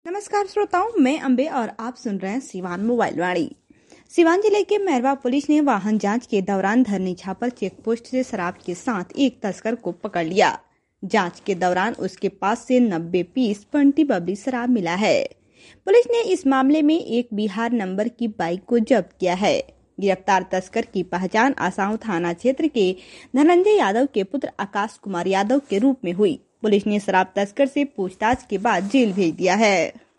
नमस्कार श्रोताओं, मैं अंबे और आप सुन रहे हैं सिवान मोबाइल वाणी। सिवान जिले के मैरवा पुलिस ने वाहन जांच के दौरान धरनी छापर चेक पोस्ट से शराब के साथ एक तस्कर को पकड़ लिया। जांच के दौरान उसके पास से 90 पीस पंटी बबली शराब मिला है। पुलिस ने इस मामले में एक बिहार नंबर की बाइक को जब्त किया है। गिरफ्तार तस्कर की पहचान आसांव थाना क्षेत्र के धनंजय यादव के पुत्र आकाश कुमार यादव के रूप में हुई। पुलिस ने शराब तस्कर से पूछताछ के बाद जेल भेज दिया है।